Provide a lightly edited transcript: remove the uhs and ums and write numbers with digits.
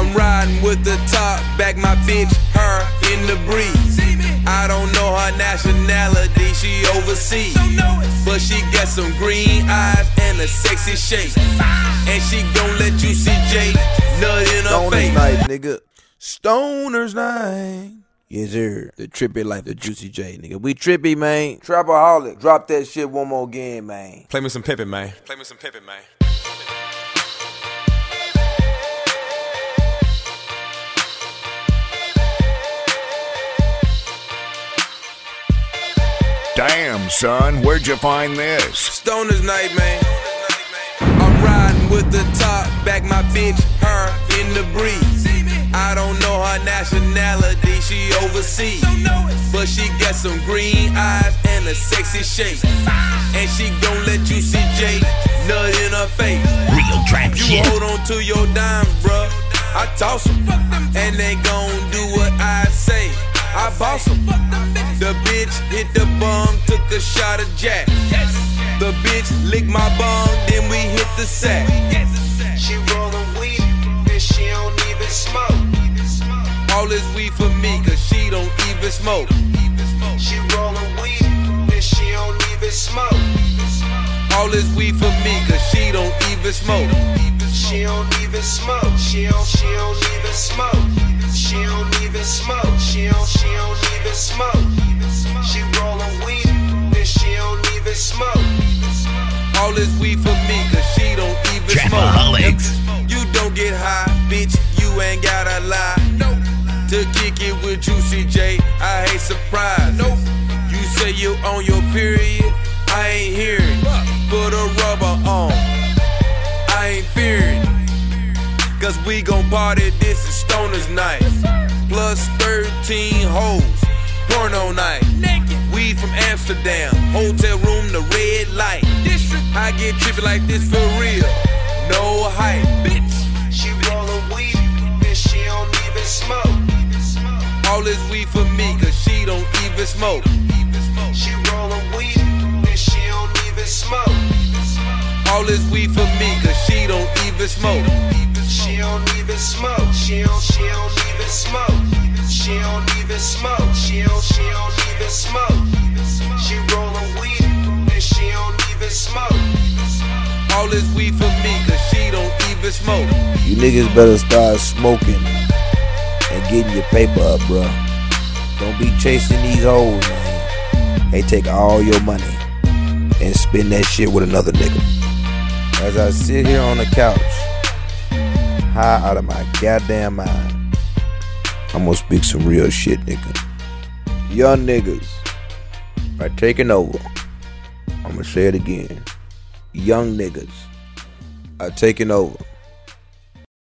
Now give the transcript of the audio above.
I'm riding with the top back, my bitch, her in the breeze. I don't know her nationality, she overseas, but she got some green eyes and a sexy shape, and she gon' let you see Jay nut in her face. Stoner's night, nigga. Stoner's night. Yes, sir. The trippy life, the Juicy J, nigga. We trippy, man. Trapaholic. Drop that shit one more again, man. Play me some Pippin, man. Play me some Pippin, man. Damn, son, where'd you find this? Stoner's night, man. I'm riding with the top back, my bitch, her in the breeze. I don't know her nationality, she overseas, but she got some green eyes and a sexy shape, and she gon' let you see Jay nut in her face. Real trap shit. You hold on to your dimes, bruh. I toss them, and they gon' do what I say. I boss them. The bitch hit the bong, took a shot of Jack. The bitch licked my bong, then we hit the sack. She rollin' weed, and she don't even smoke. All this weed for me, cause she don't even smoke. She rollin' weed, and she don't even smoke. All this weed for me, cause she don't even smoke. She don't even smoke. She don't even smoke. She don't even smoke. She don't even smoke. She rollin' weed, and she don't even smoke. All this weed for me, cause she don't even Trapaholics. smoke. You don't get high, bitch, you ain't gotta lie. To kick it with Juicy J, I hate surprise. You say you on your period, I ain't hearing. Put a rubber on, I ain't fearing. Cause we gon' party, this is Stoner's night. Plus 13 hoes, porno night. Weed from Amsterdam, hotel room, the red light. I get trippy like this for real, no hype. She rollin' weed, and she don't even smoke. All this weed for me, cause she don't even smoke. She rollin' weed, and she don't even smoke. All this weed for me, cause she don't even smoke. She don't even smoke. She don't even smoke. She don't even smoke. She don't even smoke. She rollin' weed, and she don't even smoke. All this weed for me, cause she don't even smoke. You niggas better start smoking and getting your paper up, bruh. Don't be chasing these hoes, man. They take all your money and spend that shit with another nigga. As I sit here on the couch, high out of my goddamn mind, I'm gonna speak some real shit, nigga. Young niggas are taking over. I'm gonna say it again. Young niggas are taking over.